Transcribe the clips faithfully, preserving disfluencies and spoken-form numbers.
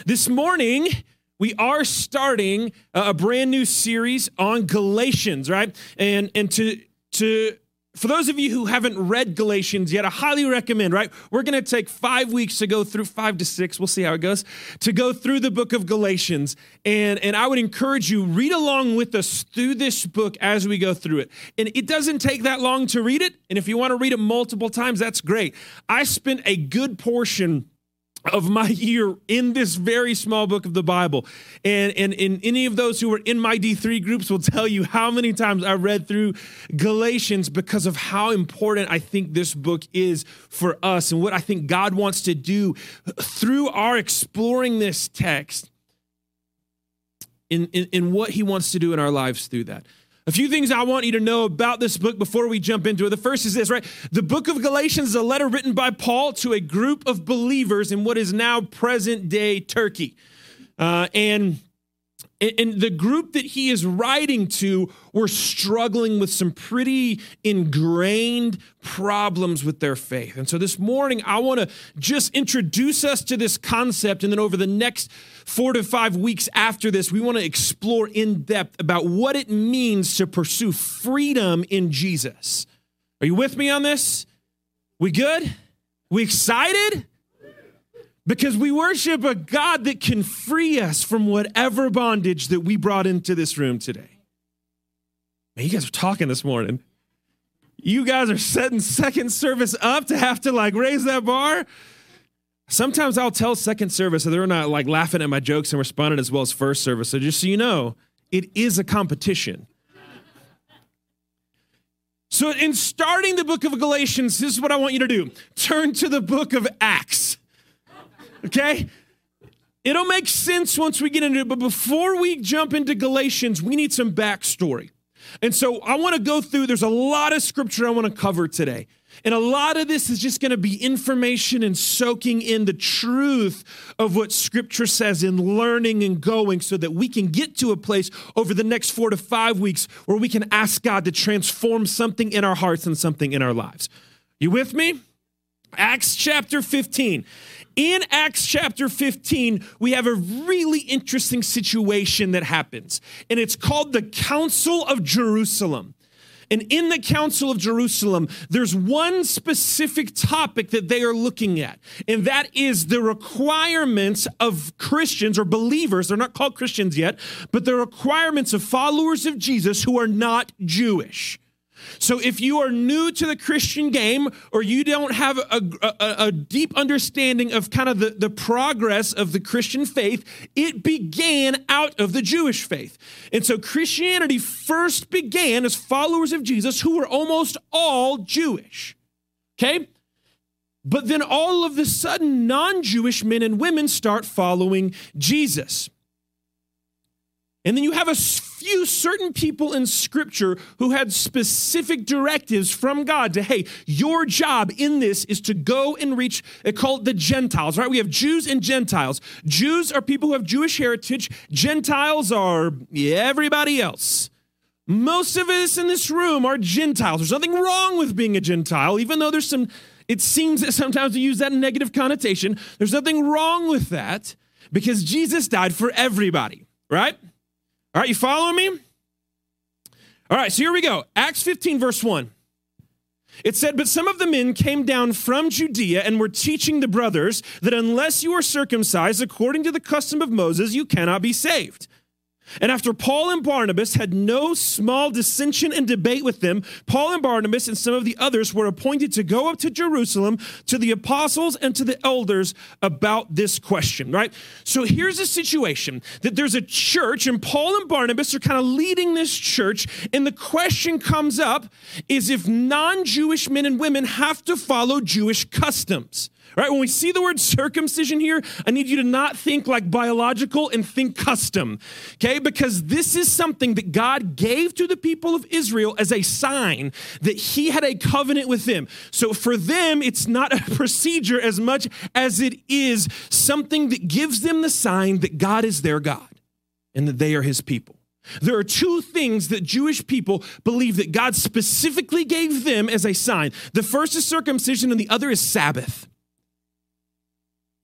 This morning, we are starting a brand new series on Galatians, right? And and to to for those of you who haven't read Galatians yet, I highly recommend, right? We're going to take five weeks to go through, five to six, we'll see how it goes, to go through the book of Galatians. And, and I would encourage you, read along with us through this book as we go through it. And it doesn't take that long to read it. And if you want to read it multiple times, that's great. I spent a good portion of my year in this very small book of the Bible. And, and, and any of those who are in my D three groups will tell you how many times I read through Galatians because of how important I think this book is for us and what I think God wants to do through our exploring this text in, in, in what he wants to do in our lives through that. A few things I want you to know about this book before we jump into it. The first is this, right? The book of Galatians is a letter written by Paul to a group of believers in what is now present-day Turkey. Uh, and, and the group that he is writing to were struggling with some pretty ingrained problems with their faith. And so this morning, I want to just introduce us to this concept, and then over the next four to five weeks after this, we want to explore in depth about what it means to pursue freedom in Jesus. Are you with me on this? We good? We excited? Because we worship a God that can free us from whatever bondage that we brought into this room today. Man, you guys are talking this morning. You guys are setting second service up to have to like raise that bar. Sometimes I'll tell second service that they're not like laughing at my jokes and responding as well as first service. So just so you know, it is a competition. So in starting the book of Galatians, this is what I want you to do. Turn to the book of Acts. Okay? It'll make sense once we get into it, but before we jump into Galatians, we need some backstory. And so I want to go through, there's a lot of scripture I want to cover today. And a lot of this is just going to be information and soaking in the truth of what scripture says and learning and going so that we can get to a place over the next four to five weeks where we can ask God to transform something in our hearts and something in our lives. You with me? Acts chapter fifteen. In Acts chapter fifteen, we have a really interesting situation that happens, and it's called the Council of Jerusalem. And in the Council of Jerusalem, there's one specific topic that they are looking at, and that is the requirements of Christians or believers. They're not called Christians yet, but the requirements of followers of Jesus who are not Jewish. So if you are new to the Christian game or you don't have a, a, a deep understanding of kind of the, the progress of the Christian faith, it began out of the Jewish faith. And so Christianity first began as followers of Jesus who were almost all Jewish. Okay? But then all of a sudden, non-Jewish men and women start following Jesus. And then you have a few certain people in Scripture who had specific directives from God to, hey, your job in this is to go and reach, they call it the Gentiles, right? We have Jews and Gentiles. Jews are people who have Jewish heritage. Gentiles are everybody else. Most of us in this room are Gentiles. There's nothing wrong with being a Gentile, even though there's some, it seems that sometimes we use that in negative connotation. There's nothing wrong with that because Jesus died for everybody, right? All right, you following me? All right, so here we go. Acts fifteen, verse one. It said, but some of the men came down from Judea and were teaching the brothers that unless you are circumcised according to the custom of Moses, you cannot be saved. And after Paul and Barnabas had no small dissension and debate with them, Paul and Barnabas and some of the others were appointed to go up to Jerusalem to the apostles and to the elders about this question, right? So here's a situation that there's a church and Paul and Barnabas are kind of leading this church. And the question comes up is if non-Jewish men and women have to follow Jewish customs. Right? When we see the word circumcision here, I need you to not think like biological and think custom, okay? Because this is something that God gave to the people of Israel as a sign that he had a covenant with them. So for them, it's not a procedure as much as it is something that gives them the sign that God is their God and that they are his people. There are two things that Jewish people believe that God specifically gave them as a sign. The first is circumcision and the other is Sabbath.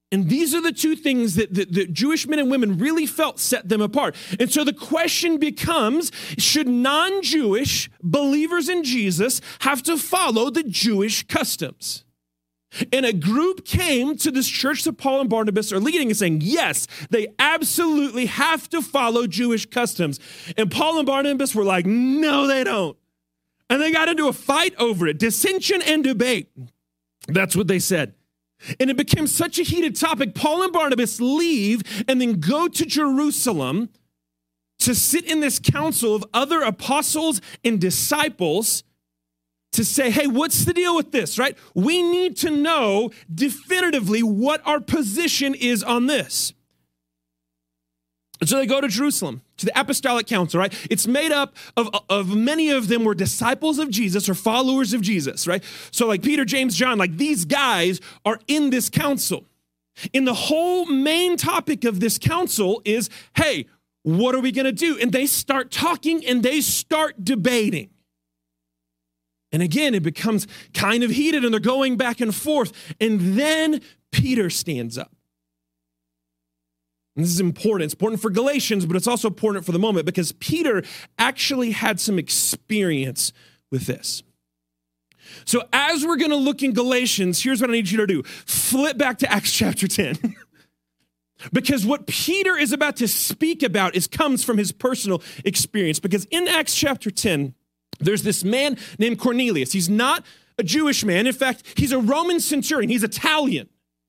And these are the two things that, that, that Jewish men and women really felt set them apart. And so the question becomes, should non-Jewish believers in Jesus have to follow the Jewish customs? And a group came to this church that Paul and Barnabas are leading and saying, yes, they absolutely have to follow Jewish customs. And Paul and Barnabas were like, no, they don't. And they got into a fight over it, dissension and debate. That's what they said. And it became such a heated topic. Paul and Barnabas leave and then go to Jerusalem to sit in this council of other apostles and disciples to say, hey, what's the deal with this, right? We need to know definitively what our position is on this. And so they go to Jerusalem, to the Apostolic Council, right? It's made up of, of many of them were disciples of Jesus or followers of Jesus, right? So like Peter, James, John, like these guys are in this council. And the whole main topic of this council is, hey, what are we going to do? And they start talking and they start debating. And again, it becomes kind of heated and they're going back and forth. And then Peter stands up. And this is important. It's important for Galatians, but it's also important for the moment because Peter actually had some experience with this. So as we're going to look in Galatians, here's what I need you to do. Flip back to Acts chapter ten. Because what Peter is about to speak about is comes from his personal experience. Because in Acts chapter ten, there's this man named Cornelius. He's not a Jewish man. In fact, he's a Roman centurion. He's Italian.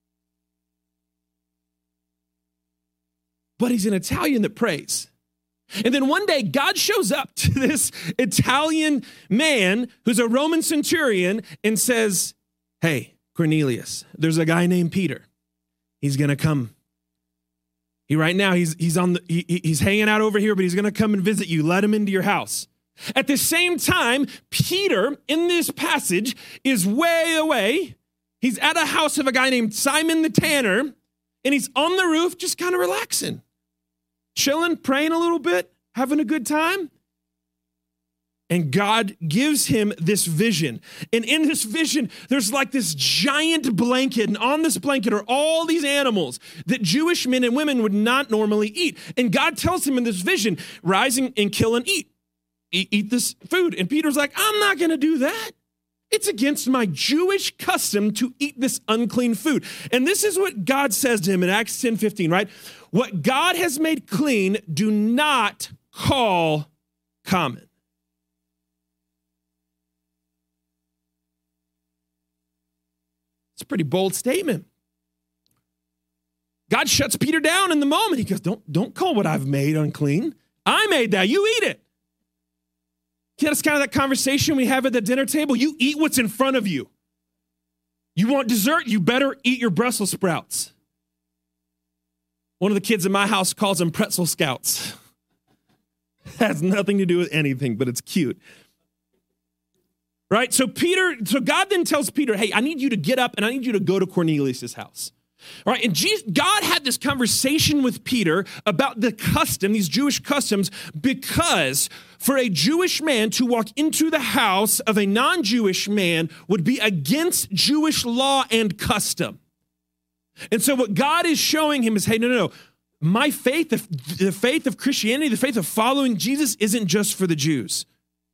But he's an Italian that prays. And then one day, God shows up to this Italian man who's a Roman centurion and says, hey, Cornelius, there's a guy named Peter. He's going to come. He right now, he's, he's, on the, he, he's hanging out over here, but he's going to come and visit you. Let him into your house. At the same time, Peter, in this passage, is way away. He's at a house of a guy named Simon the Tanner, and he's on the roof just kind of relaxing. Chilling, praying a little bit, having a good time. And God gives him this vision. And in this vision, there's like this giant blanket. And on this blanket are all these animals that Jewish men and women would not normally eat. And God tells him in this vision, rise and kill and eat. Eat, eat this food. And Peter's like, I'm not going to do that. It's against my Jewish custom to eat this unclean food. And this is what God says to him in Acts ten fifteen, right? What God has made clean, do not call common. It's a pretty bold statement. God shuts Peter down in the moment. He goes, don't, don't call what I've made unclean. I made that. You eat it. Yeah, that's kind of that conversation we have at the dinner table. You eat what's in front of you. You want dessert? You better eat your Brussels sprouts. One of the kids in my house calls them pretzel scouts. Has nothing to do with anything, but it's cute. Right? So Peter, so God then tells Peter, hey, I need you to get up and I need you to go to Cornelius' house. All right, and Jesus, God had this conversation with Peter about the custom, these Jewish customs, because for a Jewish man to walk into the house of a non-Jewish man would be against Jewish law and custom. And so what God is showing him is, hey, no, no, no. My faith, the, the faith of Christianity, the faith of following Jesus isn't just for the Jews.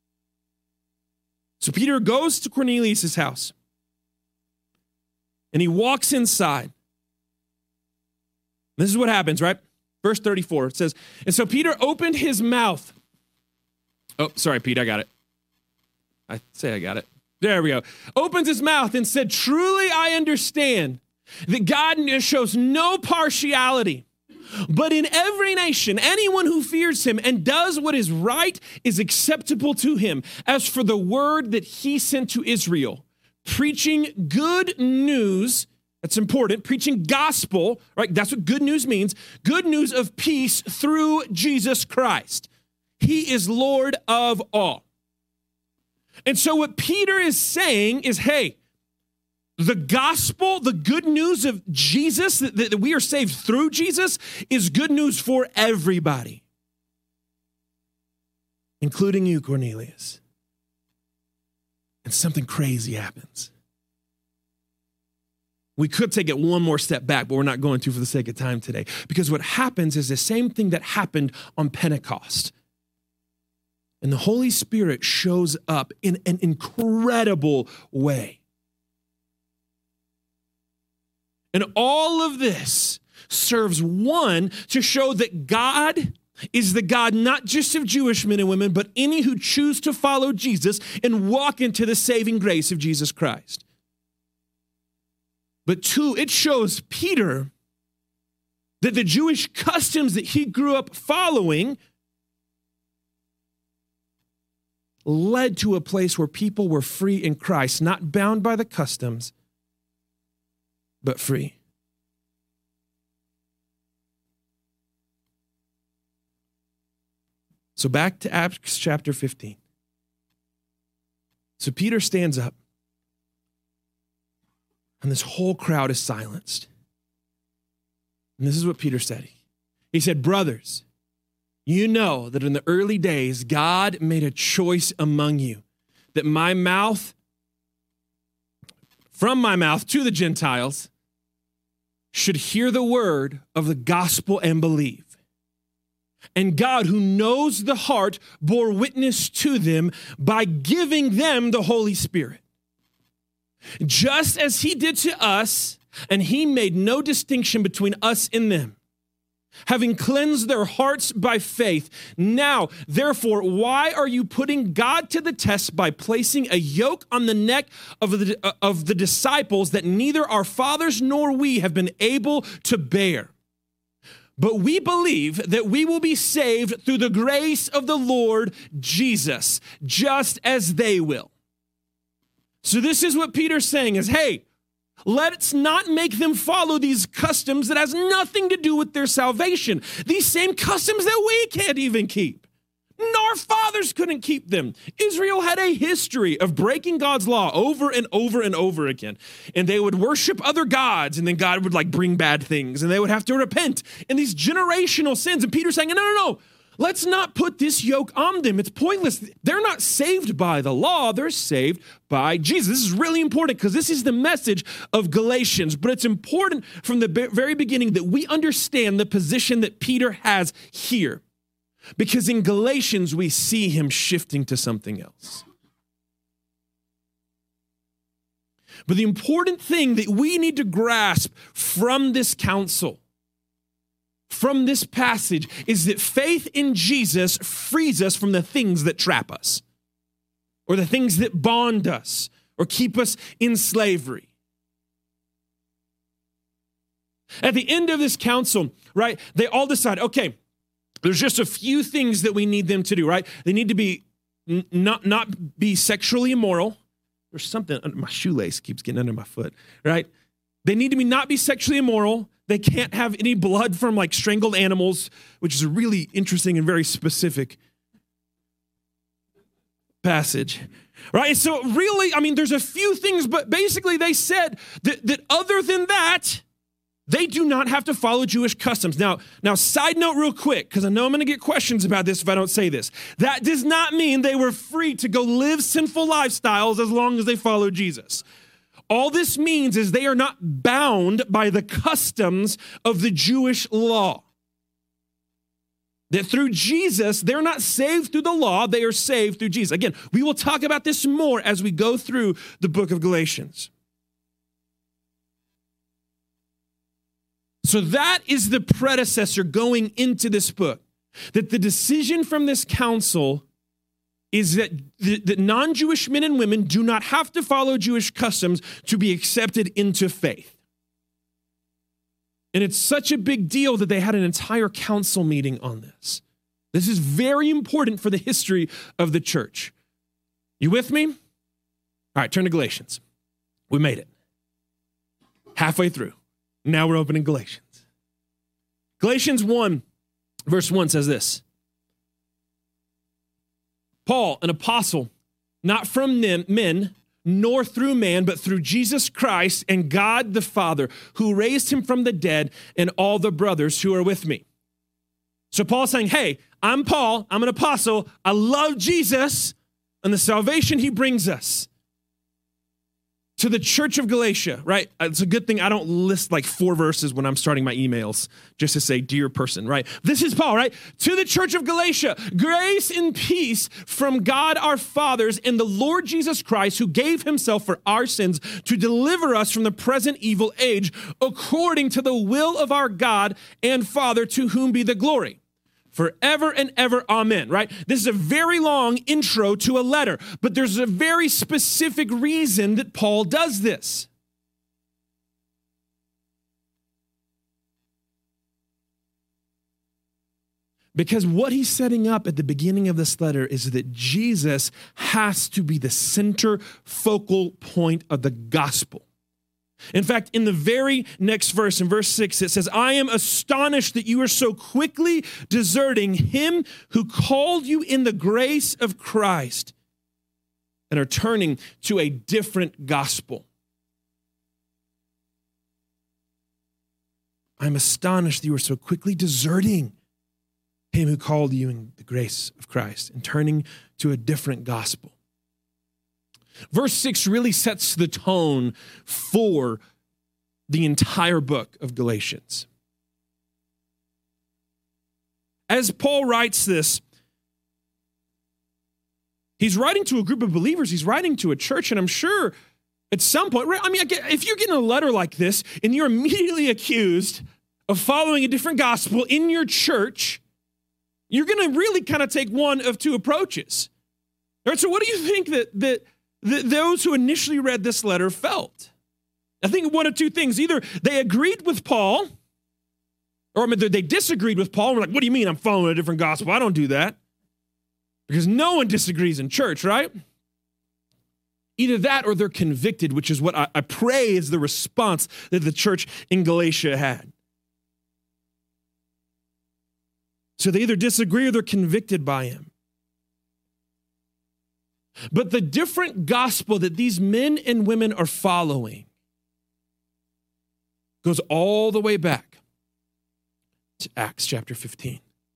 So Peter goes to Cornelius' house and he walks inside. This is what happens, right? Verse thirty-four, it says, and so Peter opened his mouth. Oh, sorry, Pete, I got it. I say I got it. There we go. Opens his mouth and said, truly I understand that God shows no partiality, but in every nation, anyone who fears him and does what is right is acceptable to him. As for the word that he sent to Israel, preaching good news. That's important. Preaching gospel, right? That's what good news means. Good news of peace through Jesus Christ. He is Lord of all. And so what Peter is saying is, hey, the gospel, the good news of Jesus, that, that we are saved through Jesus, is good news for everybody, including you, Cornelius. And something crazy happens. We could take it one more step back, but we're not going to for the sake of time today. Because what happens is the same thing that happened on Pentecost. And the Holy Spirit shows up in an incredible way. And all of this serves, one, to show that God is the God not just of Jewish men and women, but any who choose to follow Jesus and walk into the saving grace of Jesus Christ. But two, it shows Peter that the Jewish customs that he grew up following led to a place where people were free in Christ, not bound by the customs, but free. So back to Acts chapter fifteen. So Peter stands up, and this whole crowd is silenced. And this is what Peter said. He said, brothers, you know that in the early days, God made a choice among you that my mouth, from my mouth to the Gentiles, should hear the word of the gospel and believe. And God, who knows the heart, bore witness to them by giving them the Holy Spirit. Just as he did to us, and he made no distinction between us and them, having cleansed their hearts by faith. Now, therefore, why are you putting God to the test by placing a yoke on the neck of the, of the disciples that neither our fathers nor we have been able to bear? But we believe that we will be saved through the grace of the Lord Jesus, just as they will. So this is what Peter's saying is, hey, let's not make them follow these customs that has nothing to do with their salvation. These same customs that we can't even keep. Our fathers couldn't keep them. Israel had a history of breaking God's law over and over and over again. And they would worship other gods, and then God would like bring bad things, and they would have to repent. And these generational sins. And Peter's saying, no, no, no. Let's not put this yoke on them. It's pointless. They're not saved by the law. They're saved by Jesus. This is really important because this is the message of Galatians. But it's important from the very beginning that we understand the position that Peter has here. Because in Galatians, we see him shifting to something else. But the important thing that we need to grasp from this counsel, from this passage, is that faith in Jesus frees us from the things that trap us, or the things that bond us, or keep us in slavery. At the end of this counsel, right, they all decide, okay, there's just a few things that we need them to do, right? They need to be n- not, not be sexually immoral. There's something, my shoelace keeps getting under my foot, right? They need to be not be sexually immoral. They can't have any blood from like strangled animals, which is a really interesting and very specific passage, right? So really, I mean, there's a few things, but basically they said that, that other than that, they do not have to follow Jewish customs. Now, now, side note real quick, because I know I'm going to get questions about this if I don't say this. That does not mean they were free to go live sinful lifestyles as long as they follow Jesus. All this means is they are not bound by the customs of the Jewish law. That through Jesus, they're not saved through the law, they are saved through Jesus. Again, we will talk about this more as we go through the book of Galatians. So that is the predecessor going into this book. That the decision from this council is that, that non-Jewish men and women do not have to follow Jewish customs to be accepted into faith. And it's such a big deal that they had an entire council meeting on this. This is very important for the history of the church. You with me? All right, turn to Galatians. We made it. Halfway through. Now we're opening Galatians. Galatians one, verse one says this. Paul, an apostle, not from men, nor through man, but through Jesus Christ and God the Father, who raised him from the dead, and all the brothers who are with me. So Paul's saying, hey, I'm Paul, I'm an apostle, I love Jesus and the salvation he brings us. to the church of Galatia, right? It's a good thing I don't list like four verses when I'm starting my emails just to say, dear person, right? This is Paul, right? To the church of Galatia, grace and peace from God our fathers and the Lord Jesus Christ, who gave himself for our sins to deliver us from the present evil age, according to the will of our God and Father, to whom be the glory forever and ever, amen, right? This is a very long intro to a letter, but there's a very specific reason that Paul does this. Because what he's setting up at the beginning of this letter is that Jesus has to be the center focal point of the gospel. In fact, in the very next verse, in verse six, it says, I am astonished that you are so quickly deserting him who called you in the grace of Christ and are turning to a different gospel. I'm astonished that you are so quickly deserting him who called you in the grace of Christ and turning to a different gospel. Verse six really sets the tone for the entire book of Galatians. As Paul writes this, he's writing to a group of believers, he's writing to a church, and I'm sure at some point, I mean, if you're getting a letter like this and you're immediately accused of following a different gospel in your church, you're going to really kind of take one of two approaches. All right, so what do you think that that Th- those who initially read this letter felt? I think one of two things. Either they agreed with Paul, or I mean, they disagreed with Paul. And we're like, what do you mean I'm following a different gospel? I don't do that. Because no one disagrees in church, right? Either that or they're convicted, which is what I, I pray is the response that the church in Galatia had. So they either disagree or they're convicted by him. But the different gospel that these men and women are following goes all the way back to Acts chapter fifteen.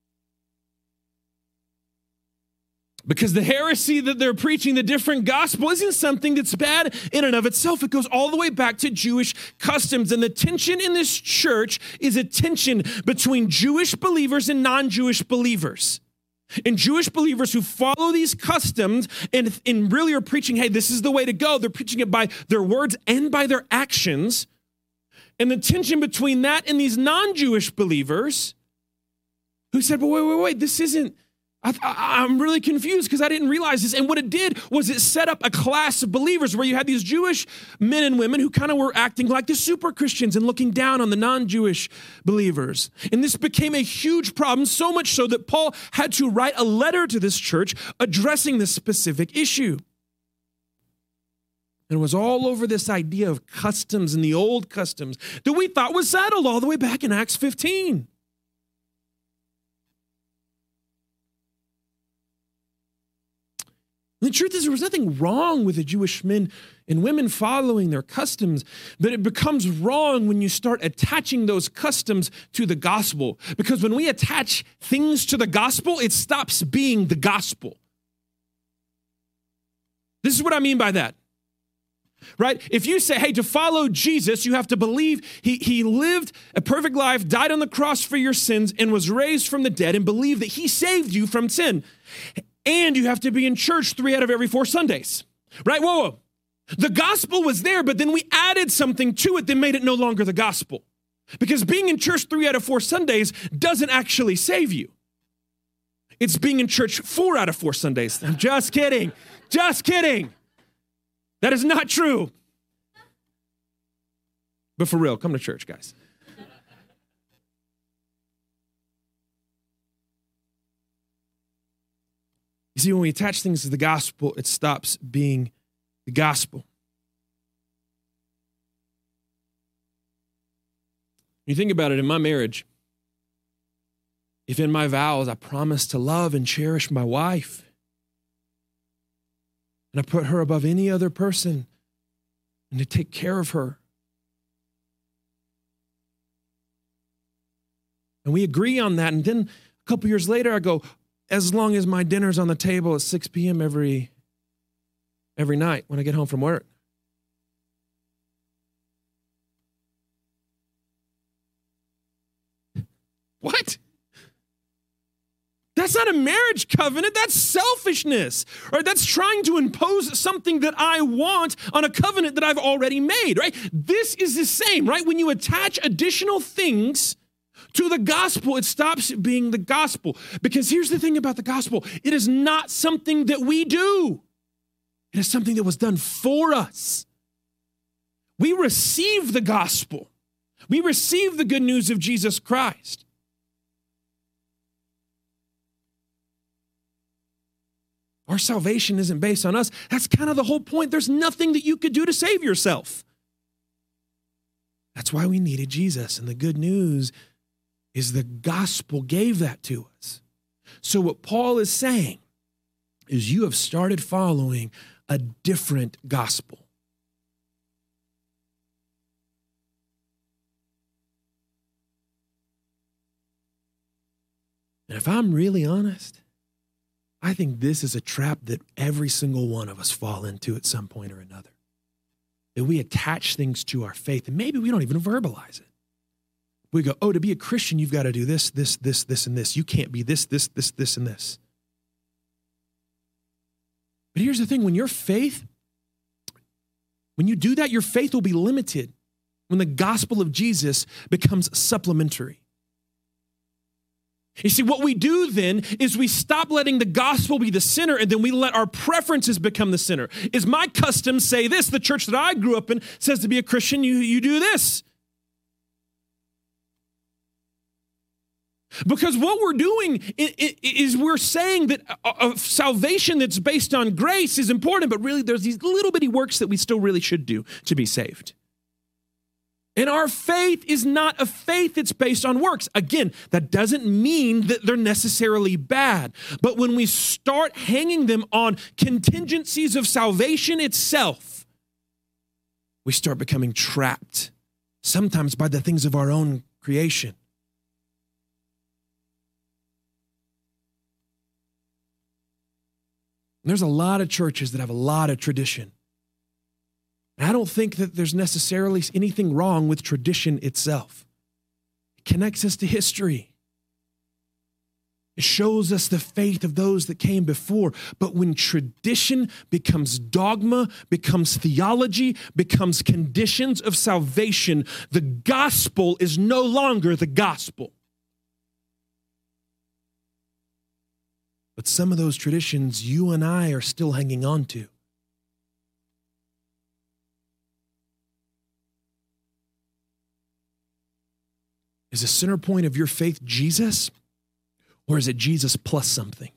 Because the heresy that they're preaching, the different gospel, isn't something that's bad in and of itself. It goes all the way back to Jewish customs. And the tension in this church is a tension between Jewish believers and non-Jewish believers. And Jewish believers who follow these customs and, and really are preaching, hey, this is the way to go. They're preaching it by their words and by their actions. And the tension between that and these non-Jewish believers who said, but wait, wait, wait, this isn't, I, I, I'm really confused because I didn't realize this. And what it did was it set up a class of believers where you had these Jewish men and women who kind of were acting like the super Christians and looking down on the non-Jewish believers. And this became a huge problem, so much so that Paul had to write a letter to this church addressing this specific issue. And it was all over this idea of customs and the old customs that we thought was settled all the way back in Acts fifteen. The truth is, there was nothing wrong with the Jewish men and women following their customs, but it becomes wrong when you start attaching those customs to the gospel. Because when we attach things to the gospel, it stops being the gospel. This is what I mean by that. Right? If you say, hey, to follow Jesus, you have to believe he, he lived a perfect life, died on the cross for your sins, and was raised from the dead, and believe that he saved you from sin. And you have to be in church three out of every four Sundays, right? Whoa, whoa. The gospel was there, but then we added something to it that made it no longer the gospel. Because being in church three out of four Sundays doesn't actually save you. It's being in church four out of four Sundays. I'm just kidding. Just kidding. That is not true. But for real, come to church, guys. You see, when we attach things to the gospel, it stops being the gospel. You think about it, in my marriage, if in my vows I promise to love and cherish my wife, and I put her above any other person and to take care of her, and we agree on that, and then a couple years later I go, as long as my dinner's on the table at six p.m. every every night when I get home from work. That's not a marriage covenant. That's selfishness, right? That's trying to impose something that I want on a covenant that I've already made, right? This is the same, right? When you attach additional things to the gospel, it stops being the gospel. Because here's the thing about the gospel. It is not something that we do. It is something that was done for us. We receive the gospel. We receive the good news of Jesus Christ. Our salvation isn't based on us. That's kind of the whole point. There's nothing that you could do to save yourself. That's why we needed Jesus. And the good news is the gospel gave that to us. So what Paul is saying is you have started following a different gospel. And if I'm really honest, I think this is a trap that every single one of us fall into at some point or another. That we attach things to our faith, and maybe we don't even verbalize it. We go, oh, to be a Christian, you've got to do this, this, this, this, and this. You can't be this, this, this, this, and this. But here's the thing, when your faith, when you do that, your faith will be limited when the gospel of Jesus becomes supplementary. You see, what we do then is we stop letting the gospel be the center, and then we let our preferences become the center. Is my customs say this? The church that I grew up in says to be a Christian, you, you do this. Because what we're doing is we're saying that a salvation that's based on grace is important, but really there's these little bitty works that we still really should do to be saved. And our faith is not a faith that's based on works. Again, that doesn't mean that they're necessarily bad. But when we start hanging them on contingencies of salvation itself, we start becoming trapped, sometimes by the things of our own creation. And there's a lot of churches that have a lot of tradition. And I don't think that there's necessarily anything wrong with tradition itself. It connects us to history. It shows us the faith of those that came before. But when tradition becomes dogma, becomes theology, becomes conditions of salvation, the gospel is no longer the gospel. But some of those traditions you and I are still hanging on to. Is the center point of your faith Jesus, or is it Jesus plus something?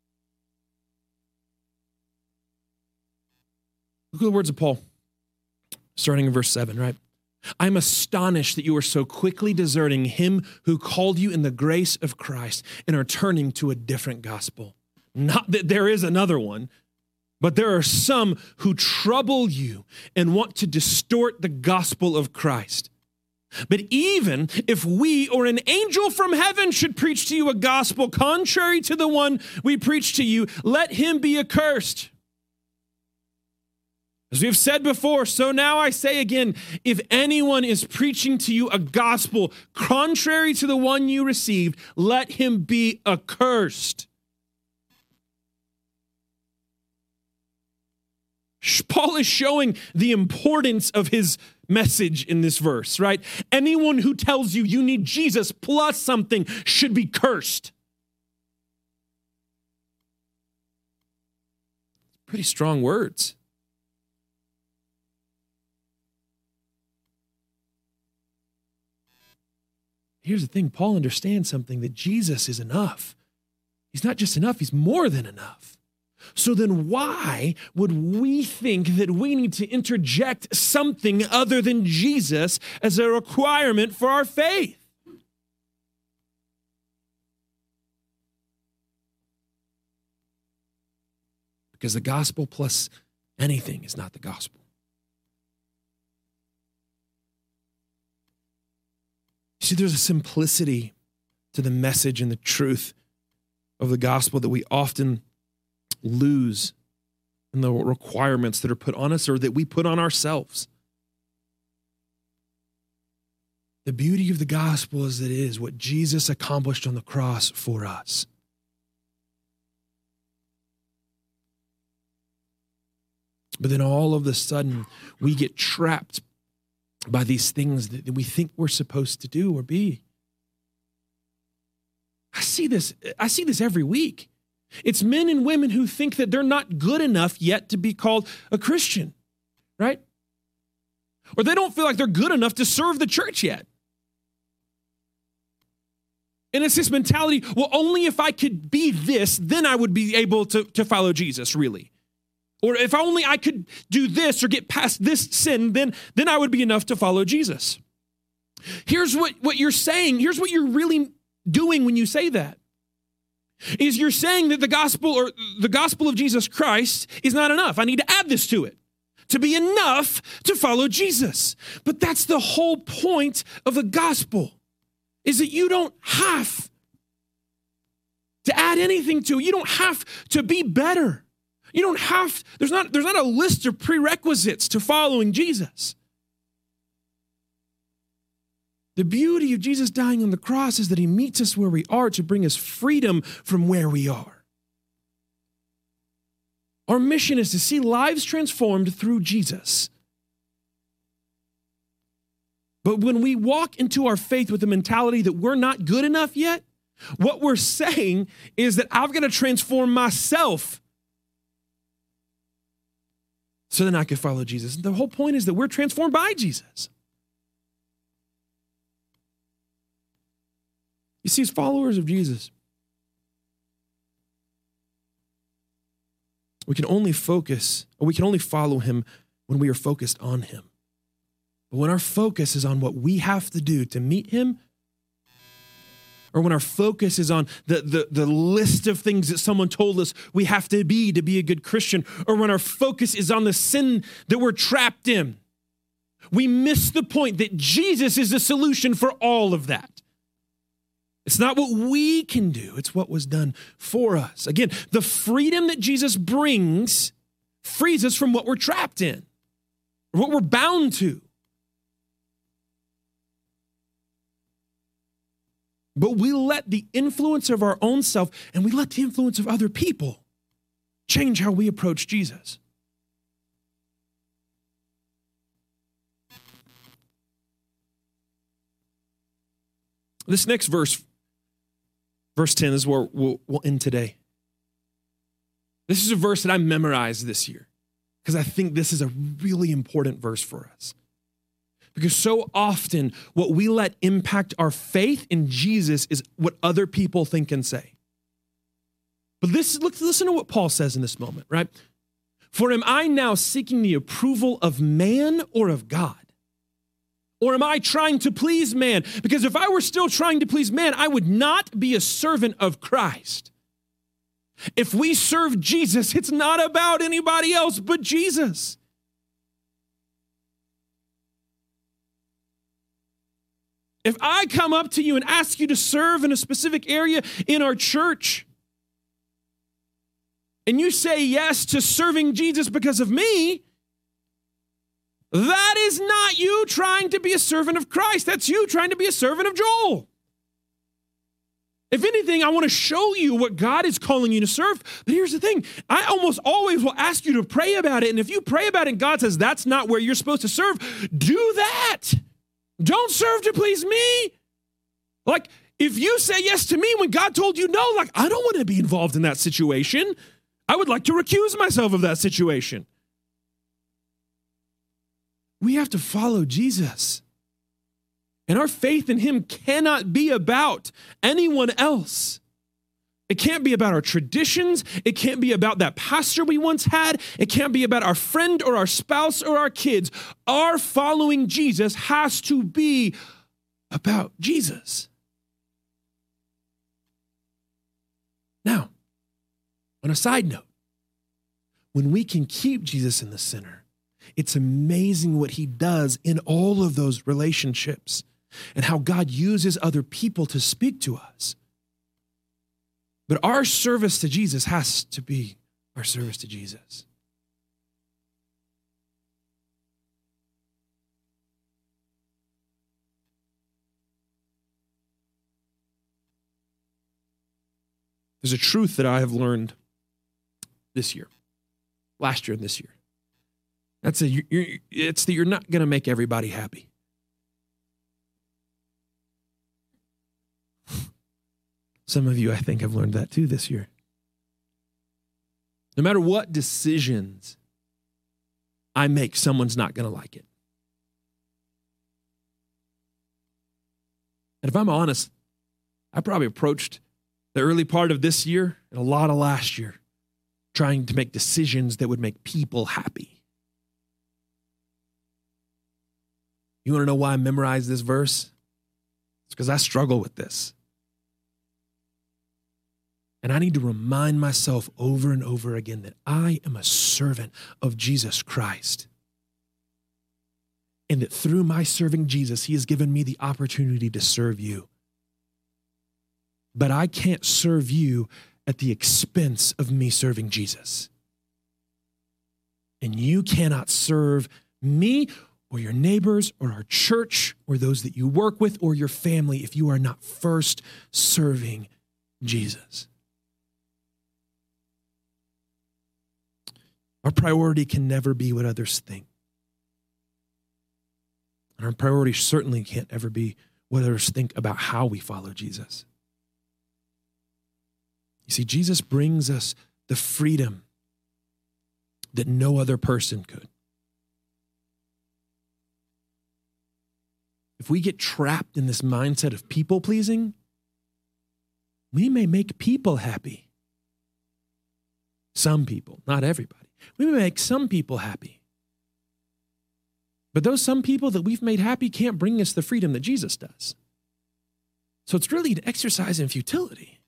Look at the words of Paul, starting in verse seven, right? I'm astonished that you are so quickly deserting him who called you in the grace of Christ and are turning to a different gospel. Not that there is another one, but there are some who trouble you and want to distort the gospel of Christ. But even if we or an angel from heaven should preach to you a gospel contrary to the one we preach to you, let him be accursed. As we have said before, so now I say again, if anyone is preaching to you a gospel contrary to the one you received, let him be accursed. Paul is showing the importance of his message in this verse, right? Anyone who tells you you need Jesus plus something should be cursed. Pretty strong words. Here's the thing, Paul understands something, that Jesus is enough. He's not just enough, he's more than enough. So then why would we think that we need to interject something other than Jesus as a requirement for our faith? Because the gospel plus anything is not the gospel. See, there's a simplicity to the message and the truth of the gospel that we often lose in the requirements that are put on us or that we put on ourselves. The beauty of the gospel is that it is what Jesus accomplished on the cross for us. But then all of a sudden, we get trapped by these things that we think we're supposed to do or be. I see this, I see this every week. It's men and women who think that they're not good enough yet to be called a Christian, right? Or they don't feel like they're good enough to serve the church yet. And it's this mentality, well, only if I could be this, then I would be able to, to follow Jesus, really. Or if only I could do this or get past this sin, then, then I would be enough to follow Jesus. Here's what, what you're saying. Here's what you're really doing when you say that. Is you're saying that the gospel or the gospel of Jesus Christ is not enough. I need to add this to it to be enough to follow Jesus. But that's the whole point of the gospel, is that you don't have to add anything to it. You don't have to be better. You don't have, there's not, there's not a list of prerequisites to following Jesus. The beauty of Jesus dying on the cross is that he meets us where we are to bring us freedom from where we are. Our mission is to see lives transformed through Jesus. But when we walk into our faith with the mentality that we're not good enough yet, what we're saying is that I've got to transform myself so then I can follow Jesus. The whole point is that we're transformed by Jesus. You see, as followers of Jesus, we can only focus, or we can only follow him when we are focused on him. But when our focus is on what we have to do to meet him, or when our focus is on the, the, the list of things that someone told us we have to be to be a good Christian, or when our focus is on the sin that we're trapped in, we miss the point that Jesus is the solution for all of that. It's not what we can do, it's what was done for us. Again, the freedom that Jesus brings frees us from what we're trapped in, what we're bound to. But we let the influence of our own self and we let the influence of other people change how we approach Jesus. This next verse, verse ten, is where we'll, we'll end today. This is a verse that I memorized this year because I think this is a really important verse for us. Because so often what we let impact our faith in Jesus is what other people think and say. But this, look, listen to what Paul says in this moment, right? For am I now seeking the approval of man or of God? Or am I trying to please man? Because if I were still trying to please man, I would not be a servant of Christ. If we serve Jesus, it's not about anybody else but Jesus. If I come up to you and ask you to serve in a specific area in our church, and you say yes to serving Jesus because of me, that is not you trying to be a servant of Christ. That's you trying to be a servant of Joel. If anything, I want to show you what God is calling you to serve. But here's the thing. I almost always will ask you to pray about it. And if you pray about it and God says that's not where you're supposed to serve, do that. Don't serve to please me. Like, if you say yes to me when God told you no, like, I don't want to be involved in that situation. I would like to recuse myself of that situation. We have to follow Jesus. And our faith in him cannot be about anyone else. It can't be about our traditions. It can't be about that pastor we once had. It can't be about our friend or our spouse or our kids. Our following Jesus has to be about Jesus. Now, on a side note, when we can keep Jesus in the center, it's amazing what he does in all of those relationships and how God uses other people to speak to us. But our service to Jesus has to be our service to Jesus. There's a truth that I have learned this year, last year and this year. That's a, you're, it's that you're not going to make everybody happy. Some of you, I think, have learned that too this year. No matter what decisions I make, someone's not going to like it. And if I'm honest, I probably approached the early part of this year and a lot of last year trying to make decisions that would make people happy. You want to know why I memorized this verse? It's because I struggle with this. And I need to remind myself over and over again that I am a servant of Jesus Christ. And that through my serving Jesus, he has given me the opportunity to serve you. But I can't serve you at the expense of me serving Jesus. And you cannot serve me or your neighbors or our church or those that you work with or your family if you are not first serving Jesus. Our priority can never be what others think. And our priority certainly can't ever be what others think about how we follow Jesus. You see, Jesus brings us the freedom that no other person could. If we get trapped in this mindset of people pleasing, we may make people happy. Some people, not everybody. We may make some people happy. But those some people that we've made happy can't bring us the freedom that Jesus does. So it's really an exercise in futility.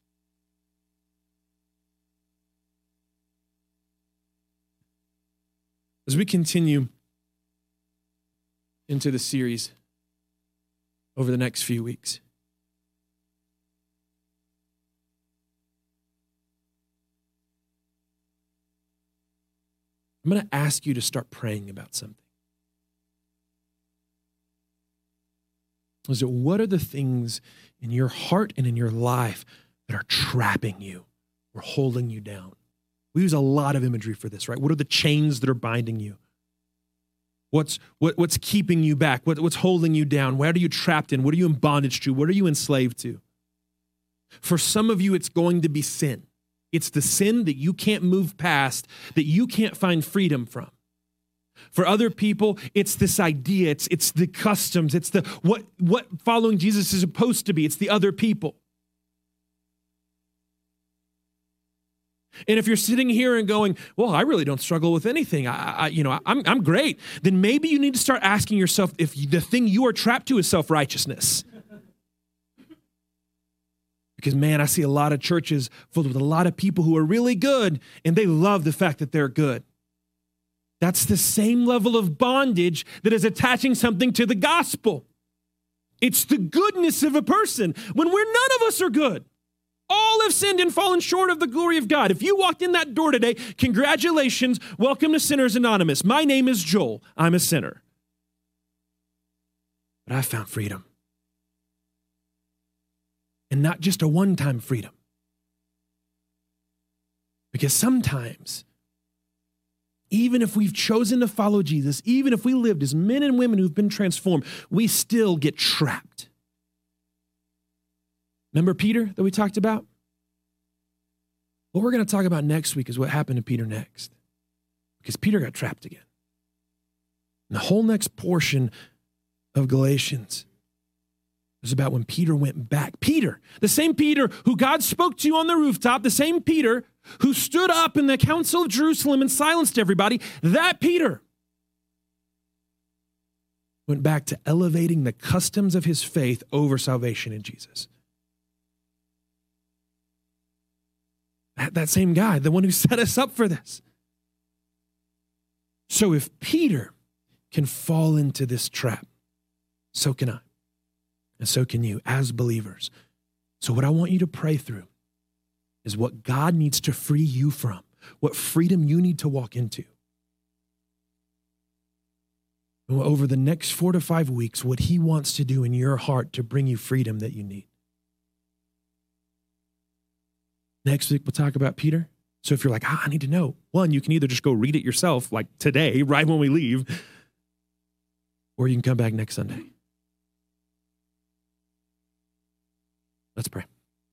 As we continue into the series over the next few weeks, I'm going to ask you to start praying about something. Is it what are the things in your heart and in your life that are trapping you or holding you down? We use a lot of imagery for this, right? What are the chains that are binding you? What's what, what's keeping you back? What, what's holding you down? What are you trapped in? What are you in bondage to? What are you enslaved to? For some of you, it's going to be sin. It's the sin that you can't move past, that you can't find freedom from. For other people, it's this idea, it's, it's the customs, it's the what, what following Jesus is supposed to be. It's the other people. And if you're sitting here and going, well, I really don't struggle with anything. I, I you know, I'm, I'm great. Then maybe you need to start asking yourself if the thing you are trapped to is self-righteousness. Because, man, I see a lot of churches filled with a lot of people who are really good, and they love the fact that they're good. That's the same level of bondage that is attaching something to the gospel. It's the goodness of a person when we're none of us are good. All have sinned and fallen short of the glory of God. If you walked in that door today, congratulations, welcome to Sinners Anonymous. My name is Joel. I'm a sinner. But I found freedom. And not just a one-time freedom. Because sometimes, even if we've chosen to follow Jesus, even if we lived as men and women who've been transformed, we still get trapped. Remember Peter that we talked about? What we're going to talk about next week is what happened to Peter next. Because Peter got trapped again. And the whole next portion of Galatians is about when Peter went back. Peter, the same Peter who God spoke to on the rooftop, the same Peter who stood up in the council of Jerusalem and silenced everybody, that Peter went back to elevating the customs of his faith over salvation in Jesus. That, that same guy, the one who set us up for this. So if Peter can fall into this trap, so can I. And so can you as believers. So what I want you to pray through is what God needs to free you from, what freedom you need to walk into. And over the next four to five weeks, what he wants to do in your heart to bring you freedom that you need. Next week, we'll talk about Peter. So if you're like, ah, I need to know, one, you can either just go read it yourself, like today, right when we leave, or you can come back next Sunday. Let's pray.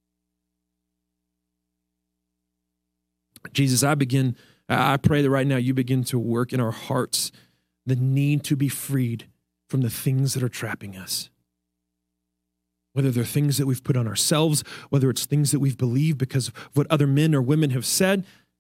Jesus, I begin, I pray that right now you begin to work in our hearts the need to be freed from the things that are trapping us. Whether they're things that we've put on ourselves, whether it's things that we've believed because of what other men or women have said,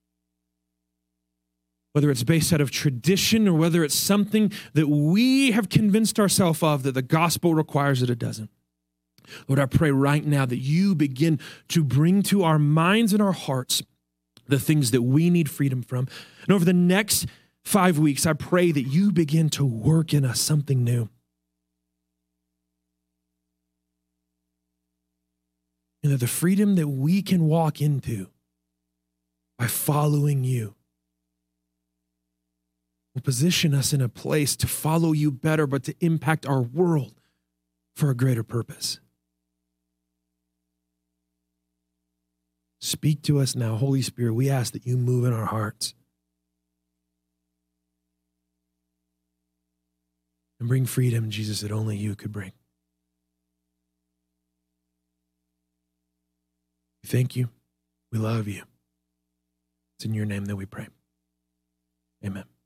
whether it's based out of tradition or whether it's something that we have convinced ourselves of that the gospel requires that it doesn't. Lord, I pray right now that you begin to bring to our minds and our hearts the things that we need freedom from. And over the next five weeks, I pray that you begin to work in us something new. And that the freedom that we can walk into by following you will position us in a place to follow you better, but to impact our world for a greater purpose. Speak to us now, Holy Spirit. We ask that you move in our hearts and bring freedom, Jesus, that only you could bring. We thank you. We love you. It's in your name that we pray. Amen.